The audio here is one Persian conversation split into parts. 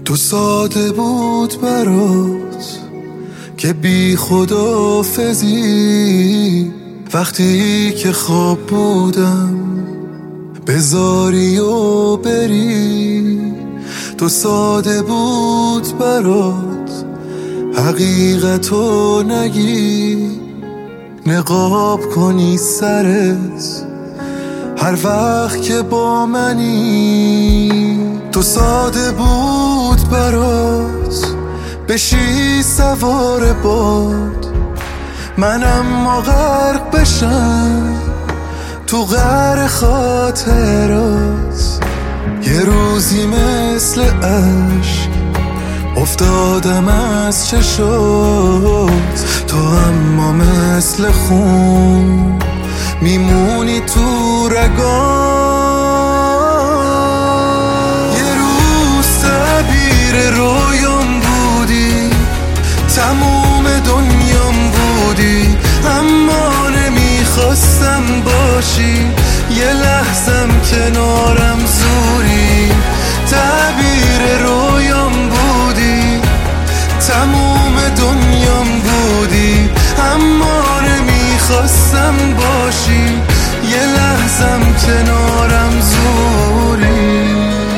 تو ساده بود برات که بی خداحافظی، وقتی که خواب بودم بذاری و بری. تو ساده بود برات حقیقتو نگی، نقاب کنی سرت هر وقت که با منی. تو ساده بود برات بشی سوار باد، من اما غرق بشم تو قعر خاطرات. یه روزی مثل عشق افتادم از چشات، تو اما مثل خون میمونی تو رگام. یه روز تعبیر رویام بودی، تموم دنیام بودی، اما نمیخواستم باشی، یه لحظم کنارم زوری. تعبیر رویام بودی، تموم دنیام بودی، اما نمیخواستم باشی، یه لحظم کنارم زوری.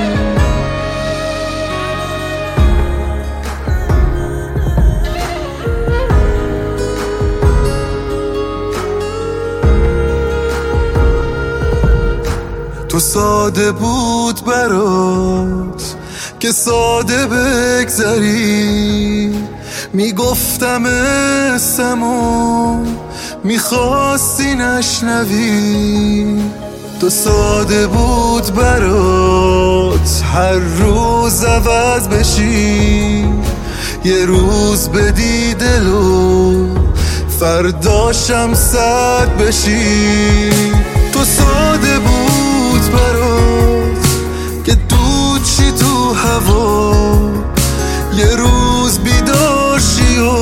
تو ساده بود برات که ساده بگذری، میگفتم اسمو میخواستی نشنوی. تو ساده بود برات هر روز عوض بشی، یه روز بدی دلو فرداشم سرد بشی. تو ساده بود برات که دود چی تو هوا، یه روز بیداشی و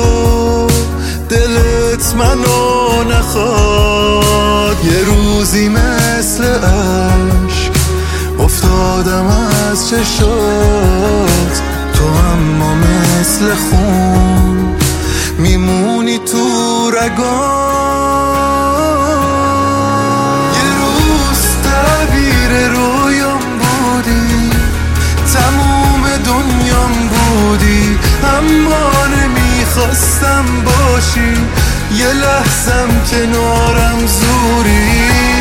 دلت منو نخواد. یه روزی مثل عشق افتادم از چشات، تو اما مثل خون میمونی تو رگام. یه روز تعبیر رویام بودی، تموم دنیام بودی، اما نمیخواستم باشی، یه لحظم کنارم زوری.